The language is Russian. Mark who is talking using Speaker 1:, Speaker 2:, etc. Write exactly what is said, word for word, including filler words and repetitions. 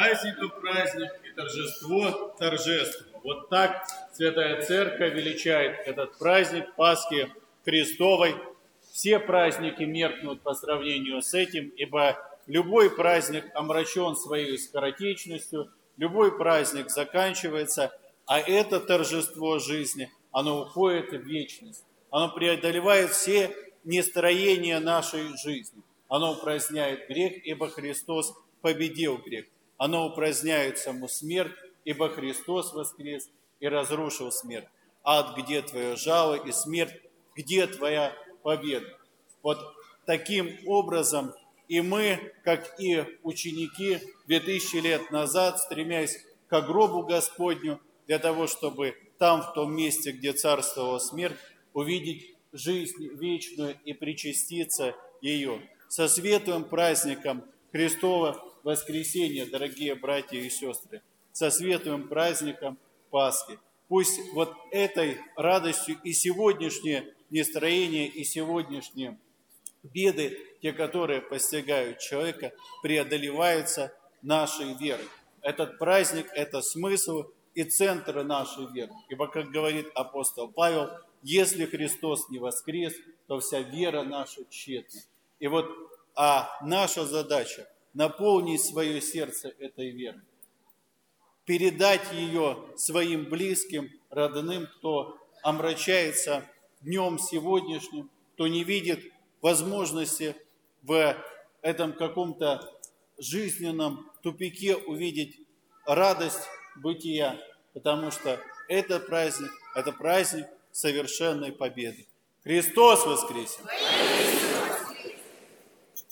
Speaker 1: празднику праздник и торжество торжество. Вот так Святая Церковь величает этот праздник Пасхи Христовой. Все праздники меркнут по сравнению с этим, ибо любой праздник омрачен своей скоротечностью, любой праздник заканчивается, а это торжество жизни, оно уходит в вечность. Оно преодолевает все нестроения нашей жизни. Оно упраздняет грех, ибо Христос победил грех. Оно упраздняет саму смерть, ибо Христос воскрес и разрушил смерть. Ад, где твое жало, и смерть, где твоя победа? Вот таким образом и мы, как и ученики две тысячи лет назад, стремясь к гробу Господню, для того, чтобы там, в том месте, где царствовала смерть, увидеть жизнь вечную и причаститься ее. Со светлым праздником Христова воскресения, дорогие братья и сестры, со светлым праздником Пасхи. Пусть вот этой радостью и сегодняшнее настроение, и сегодняшние беды, те, которые постигают человека, преодолеваются нашей верой. Этот праздник – это смысл и центр нашей веры. Ибо, как говорит апостол Павел, если Христос не воскрес, то вся вера наша тщетна. И вот а наша задача – наполнить свое сердце этой верой, передать ее своим близким, родным, кто омрачается днем сегодняшним, кто не видит возможности в этом каком-то жизненном тупике увидеть радость бытия, потому что этот праздник, это праздник совершенной победы. Христос воскресе!